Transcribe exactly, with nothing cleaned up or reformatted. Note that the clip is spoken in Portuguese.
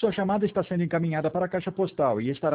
Sua chamada está sendo encaminhada para a caixa postal e estará